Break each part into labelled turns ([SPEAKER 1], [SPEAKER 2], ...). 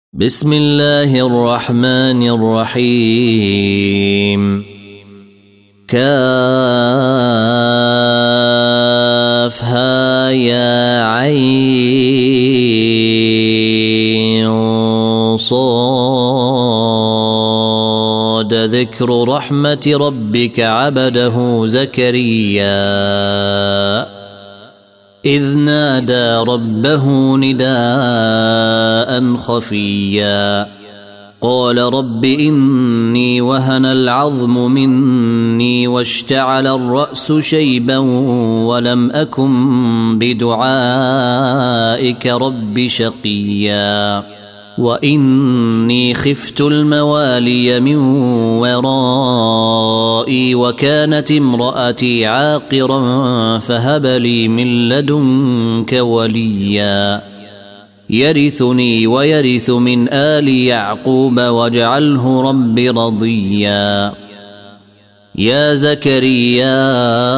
[SPEAKER 1] بسم الله الرحمن الرحيم. كافها يا عين صاد. ذكر رحمة ربك عبده زكريا إذ نادى ربه نداء خفيا قال رب إني وهن العظم مني واشتعل الرأس شيبا ولم أكن بدعائك رب شقيا وإني خفت الموالي من ورائي وكانت امرأتي عاقرا فهب لي من لدنك وليا يرثني ويرث من آل يعقوب واجعله رب رضيا. يا زكريا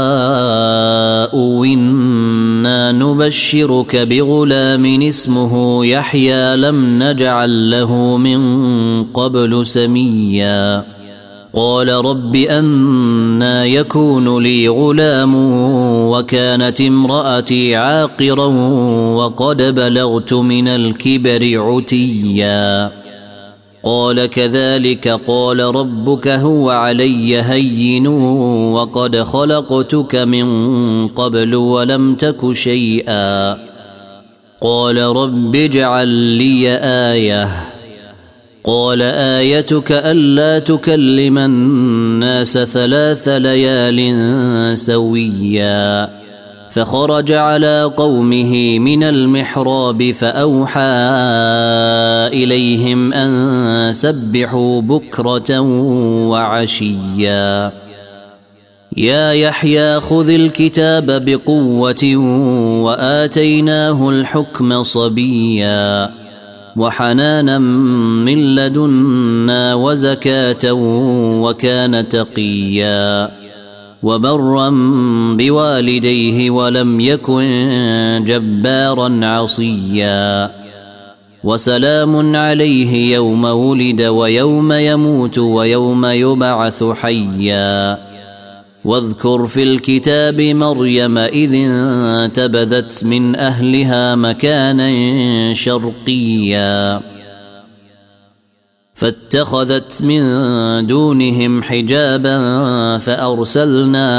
[SPEAKER 1] إنا نبشرك بغلام اسمه يحيى لم نجعل له من قبل سميا قال رب أنى يكون لي غلام وكانت امرأتي عاقرا وقد بلغت من الكبر عتيا قال كذلك قال ربك هو علي هين وقد خلقتك من قبل ولم تك شيئا قال رب اجعل لي آية قال آيتك ألا تكلم الناس 3 ليال سويا فخرج على قومه من المحراب فأوحى إليهم أن سبحوا بكرة وعشيا يا يحيى خذ الكتاب بقوة وآتيناه الحكم صبيا وحنانا من لدنا وزكاة وكان تقيا وبرا بوالديه ولم يكن جبارا عصيا وسلام عليه يوم ولد ويوم يموت ويوم يبعث حيا واذكر في الكتاب مريم إذ انتبذت من أهلها مكانا شرقيا فاتخذت من دونهم حجابا فأرسلنا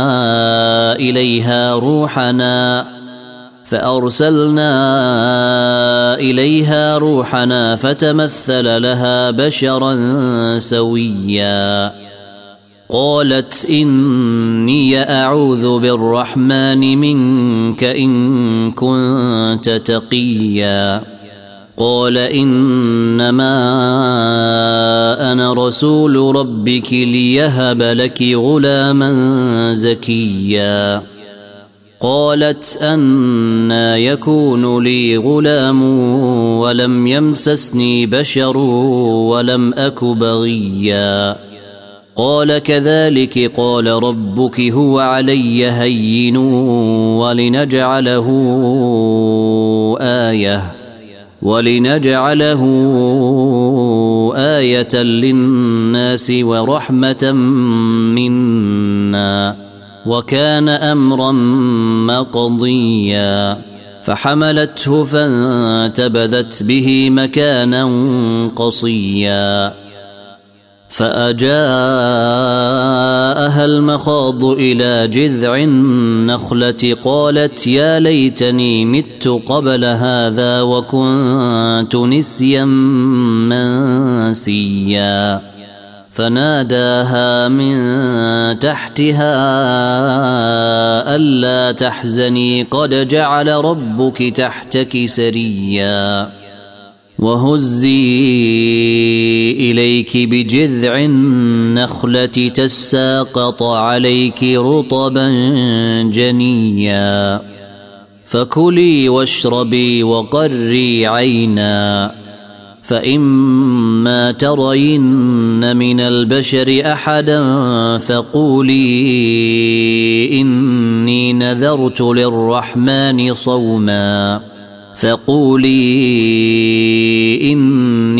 [SPEAKER 1] إليها روحنا فتمثل لها بشرا سويا قالت إني أعوذ بالرحمن منك إن كنت تقيا قال إنما أنا رسول ربك ليهب لك غلاما زكيا قالت أنى يكون لي غلام ولم يمسسني بشر ولم أك بغيا قال كذلك قال ربك هو علي هين ولنجعله آية للناس ورحمة منا وكان أمرا مقضيا فحملته فانتبذت به مكانا قصيا فأجاءها المخاض إلى جذع النخلة قالت يا ليتني مت قبل هذا وكنت نسيا منسيا فناداها من تحتها ألا تحزني قد جعل ربك تحتك سريا وهزي إليك بجذع النخلة تساقط عليك رطبا جنيا فكلي واشربي وقري عينا فإما ترين من البشر أحدا فقولي إني نذرت للرحمن صوما فقولي إني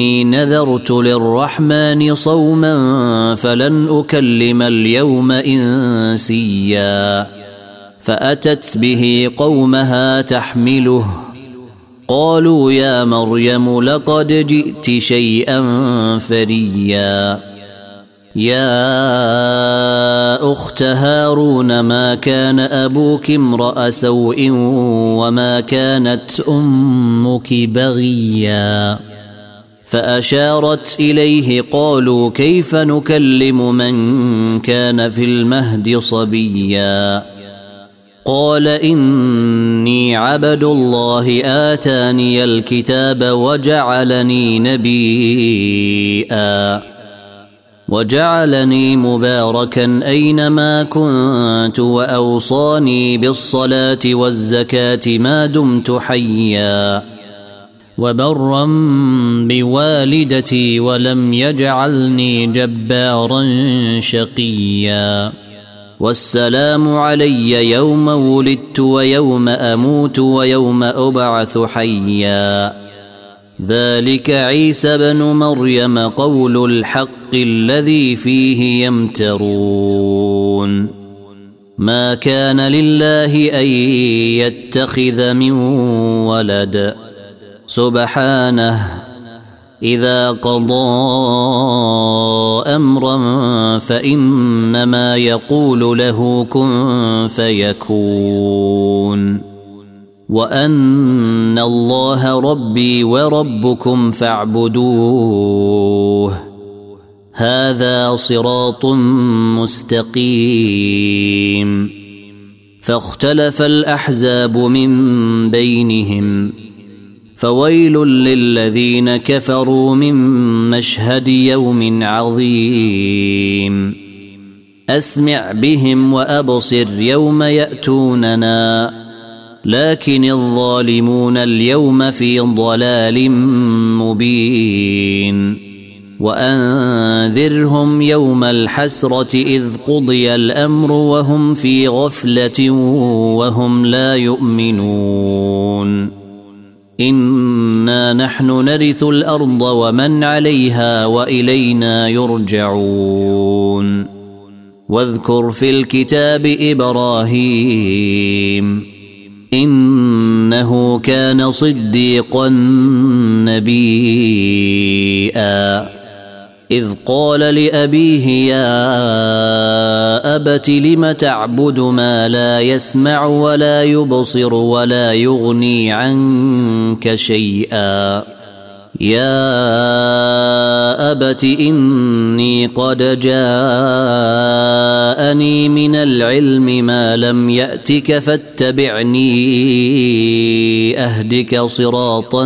[SPEAKER 1] نذرت للرحمن صوما فلن أكلم اليوم إنسيا فأتت به قومها تحمله قالوا يا مريم لقد جئت شيئا فريا يا أخت هارون ما كان أبوك امرأ سوء وما كانت أمك بغيا فأشارت إليه قالوا كيف نكلم من كان في المهد صبيا قال إني عبد الله آتاني الكتاب وجعلني نبيا وجعلني مباركا أينما كنت وأوصاني بالصلاة والزكاة ما دمت حيا وبرا بوالدتي ولم يجعلني جبارا شقيا والسلام علي يوم ولدت ويوم أموت ويوم أبعث حيا ذلك عيسى بن مريم قول الحق الذي فيه يمترون ما كان لله أن يتخذ من ولد سبحانه إذا قضى أمرا فإنما يقول له كن فيكون وأن الله ربي وربكم فاعبدوه هذا صراط مستقيم فاختلف الأحزاب من بينهم فويل للذين كفروا من مشهد يوم عظيم أسمع بهم وأبصر يوم يأتوننا لكن الظالمون اليوم في ضلال مبين وأنذرهم يوم الحسرة إذ قضي الأمر وهم في غفلة وهم لا يؤمنون إنا نحن نرث الأرض ومن عليها وإلينا يرجعون واذكر في الكتاب إبراهيم إنه كان صديقا نبيا إذ قال لأبيه يا أبت لم تعبد ما لا يسمع ولا يبصر ولا يغني عنك شيئا يا أبت إني قد جاءني من العلم ما لم يأتك فاتبعني أهدك صراطا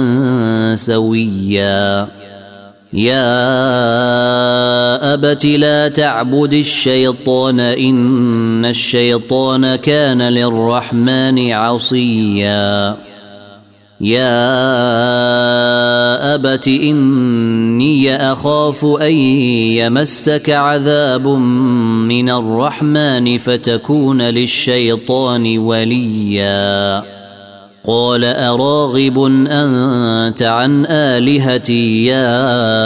[SPEAKER 1] سويا يا أبت لا تعبد الشيطان إن الشيطان كان للرحمن عصيا يا أبت إني أخاف أن يمسك عذاب من الرحمن فتكون للشيطان وليا قال أراغب أنت عن آلهتي يا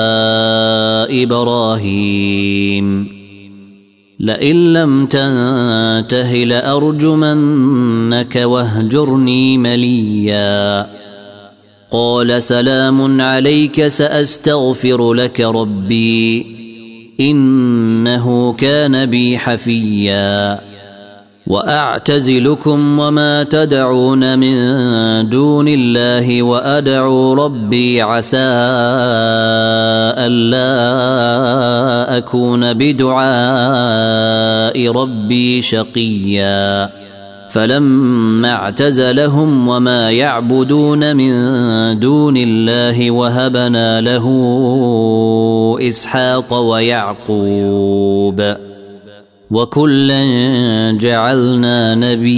[SPEAKER 1] إبراهيم لئن لم تنته لأرجمنك واهجرني مليا قال سلام عليك سأستغفر لك ربي إنه كان بي حفيا وأعتزلكم وما تدعون من دون الله وأدعو ربي عسى ألا أكون بدعاء ربي شقيا فلما اعتزلهم وما يعبدون من دون الله وهبنا له إسحاق ويعقوب وكلا جعلنا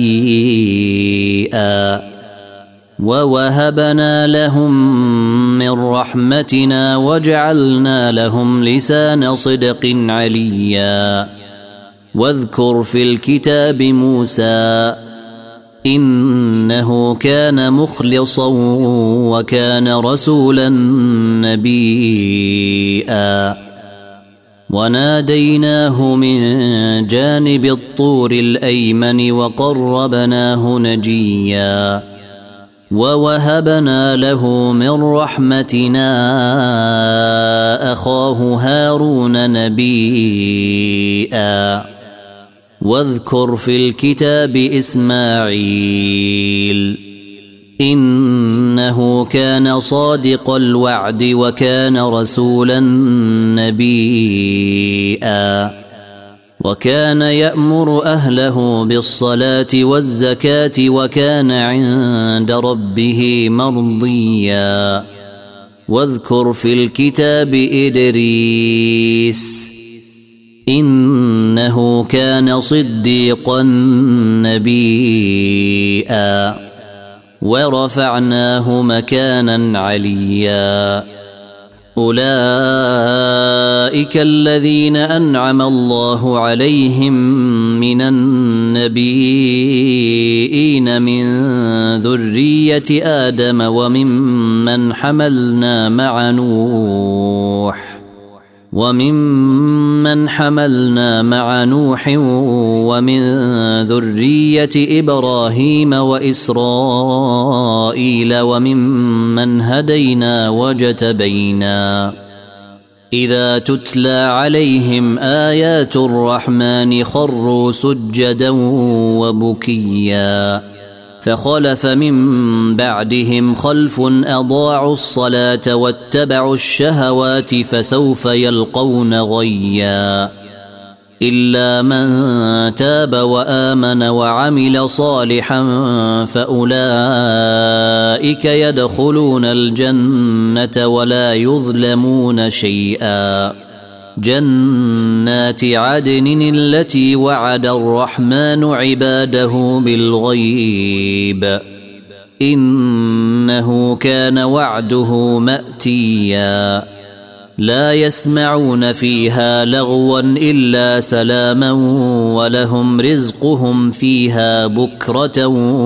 [SPEAKER 1] نبيا ووهبنا لهم من رحمتنا وجعلنا لهم لسان صدق عليا واذكر في الكتاب موسى إنه كان مخلصا وكان رسولا نبيا وناديناه من جانب الطور الأيمن وقربناه نجيا ووهبنا له من رحمتنا أخاه هارون نبيا واذكر في الكتاب إسماعيل إنه كان صادق الوعد وكان رسولا نبيا وكان يأمر أهله بالصلاة والزكاة وكان عند ربه مرضيا واذكر في الكتاب إدريس إنه كان صديقا نبيا ورفعناه مكانا عليا أولئك الذين أنعم الله عليهم من النبيين من ذرية آدم وممن حملنا مع نوح ومن ذرية إبراهيم وإسرائيل وممن هدينا واجتبينا إذا تتلى عليهم آيات الرحمن خروا سجدا وبكيا فخلف من بعدهم خلف أضاعوا الصلاة واتبعوا الشهوات فسوف يلقون غيا إلا من تاب وآمن وعمل صالحا فأولئك يدخلون الجنة ولا يظلمون شيئا جنات عدن التي وعد الرحمن عباده بالغيب إنه كان وعده مأتيا لا يسمعون فيها لغوا إلا سلاما ولهم رزقهم فيها بكرة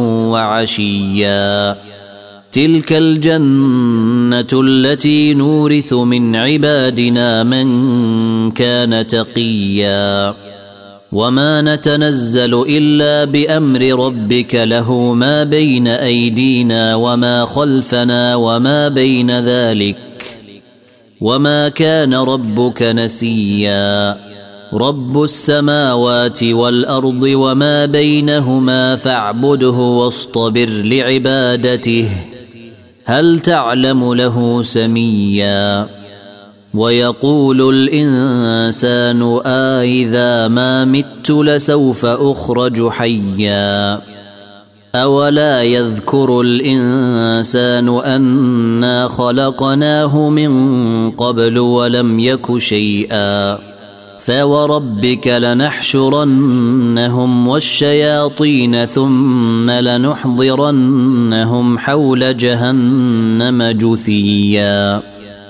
[SPEAKER 1] وعشيا تلك الجنة التي نورث من عبادنا من كان تقيا وما نتنزل إلا بأمر ربك له ما بين أيدينا وما خلفنا وما بين ذلك وما كان ربك نسيا رب السماوات والأرض وما بينهما فاعبده واصطبر لعبادته هل تعلم له سميا ويقول الإنسان أإذا ما مت لسوف أخرج حيا أولا يذكر الإنسان أنا خلقناه من قبل ولم يك شيئا فوربك لنحشرنهم والشياطين ثم لنحضرنهم حول جهنم جثيا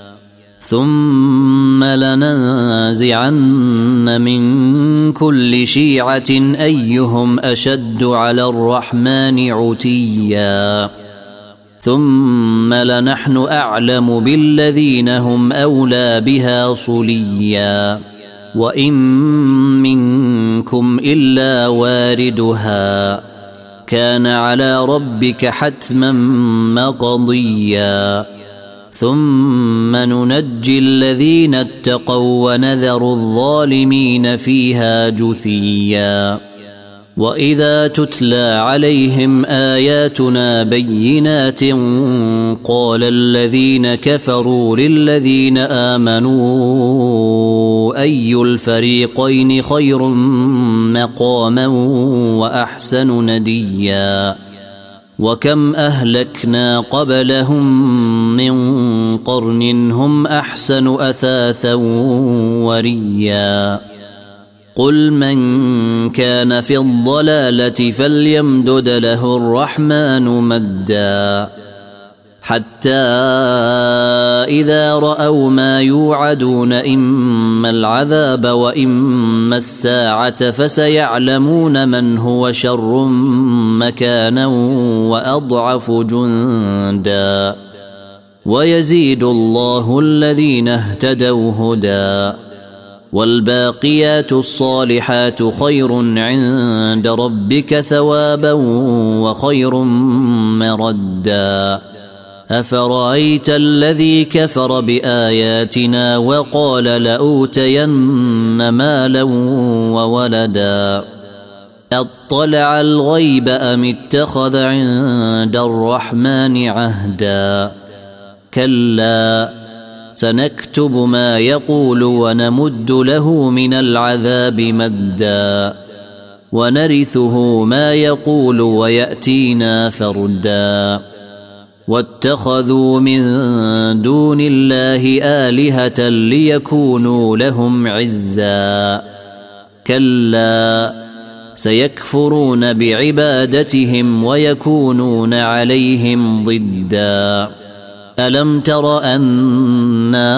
[SPEAKER 1] ثم لننزعن من كل شيعة أيهم أشد على الرحمن عتيا ثم لنحن أعلم بالذين هم أولى بها صليا وإن منكم إلا واردها كان على ربك حتما مقضيا ثم ننجي الذين اتقوا ونذر الظالمين فيها جثيا وإذا تتلى عليهم آياتنا بينات قال الذين كفروا للذين آمنوا أي الفريقين خير مقاما وأحسن نديا وكم أهلكنا قبلهم من قرن هم أحسن أثاثا وريا قل من كان في الضلالة فليمدد له الرحمن مدا حتى إذا رأوا ما يوعدون إما العذاب وإما الساعة فسيعلمون من هو شر مكانا وأضعف جندا ويزيد الله الذين اهتدوا هدى والباقيات الصالحات خير عند ربك ثوابا وخير مردا أفرأيت الذي كفر بآياتنا وقال لأوتين مالا وولدا أطلع الغيب أم اتخذ عند الرحمن عهدا كلا سنكتب ما يقول ونمد له من العذاب مدا ونرثه ما يقول ويأتينا فردا واتخذوا من دون الله آلهة ليكونوا لهم عزا كلا سيكفرون بعبادتهم ويكونون عليهم ضدا ألم تر أنا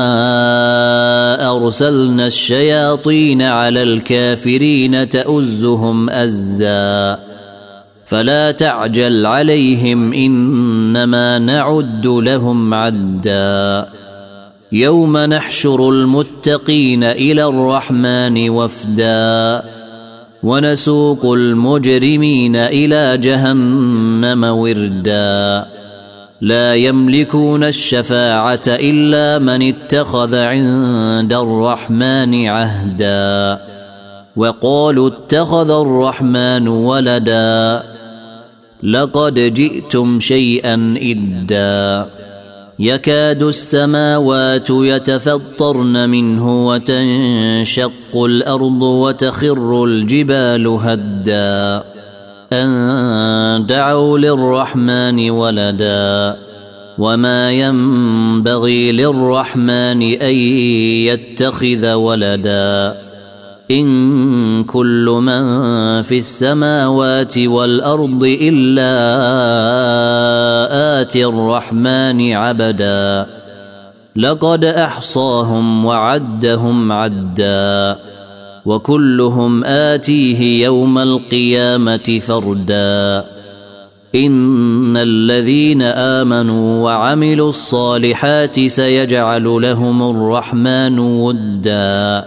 [SPEAKER 1] أرسلنا الشياطين على الكافرين تؤزهم أزا فلا تعجل عليهم إنما نعد لهم عدا يوم نحشر المتقين إلى الرحمن وفدا ونسوق المجرمين إلى جهنم وردا لا يملكون الشفاعة إلا من اتخذ عند الرحمن عهدا وقالوا اتخذ الرحمن ولدا لقد جئتم شيئا إدا يكاد السماوات يتفطرن منه وتنشق الأرض وتخر الجبال هدا أن دعوا للرحمن ولدا وما ينبغي للرحمن أن يتخذ ولدا إن كل من في السماوات والأرض إلا آتي الرحمن عبدا لقد أحصاهم وعدهم عدا وكلهم آتيه يوم القيامة فردا إن الذين آمنوا وعملوا الصالحات سيجعل لهم الرحمن ودا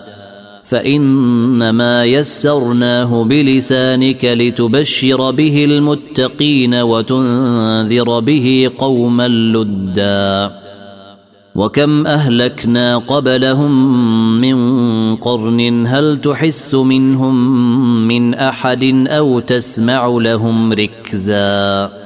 [SPEAKER 1] فإنما يسرناه بلسانك لتبشر به المتقين وتنذر به قوما لدا وكم أهلكنا قبلهم من قرن هل تحس منهم من أحد أو تسمع لهم ركزا